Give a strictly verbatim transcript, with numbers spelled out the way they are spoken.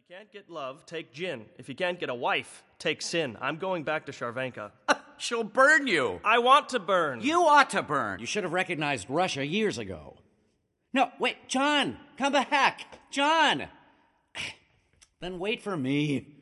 you can't get love, take gin. If you can't get a wife, take sin. I'm going back to Sharvanka. She'll burn you. I want to burn. You ought to burn. You should have recognized Russia years ago. No, wait, John, come back. John. Then wait for me.